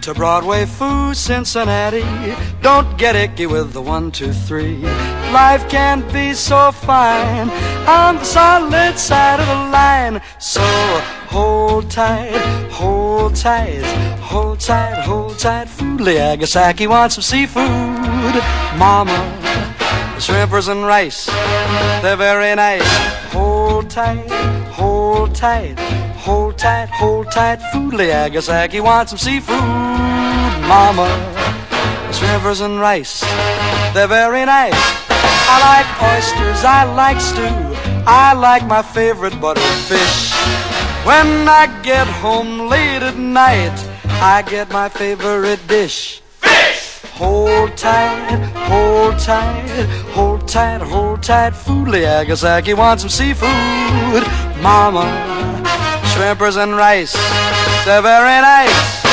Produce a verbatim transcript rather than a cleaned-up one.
to Broadway Foo, Cincinnati. Don't get icky with the one, two, three. Life can be so fine on the solid side of the line. So hold tight, hold tight, hold tight, hold tight. Food Agasaki wants some seafood. Mama, shrimpers and rice, they're very nice. Hold tight, hold tight, hold tight, hold tight. Food Agasaki wants some seafood. Mama, shrimpers and rice, they're very nice. I like oysters, I like stew, I like my favorite buttered fish. When I get home late at night, I get my favorite dish. Fish! Hold tight, hold tight, hold tight, hold tight. Food Agasaki wants some seafood. Mama, shrimpers and rice, they're very nice.